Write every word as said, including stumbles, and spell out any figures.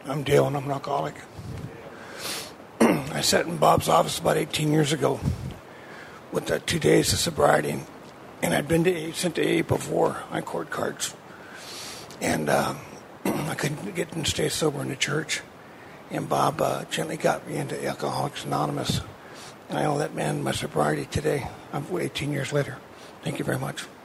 I'm Dale, and I'm an alcoholic. I sat in Bob's office about eighteen years ago with the two days of sobriety, and I'd been to A, sent to A A before on court cards, and uh, I couldn't get and stay sober in the church, and Bob uh, gently got me into Alcoholics Anonymous, and I owe that man my sobriety today. I'm eighteen years later. Thank you very much.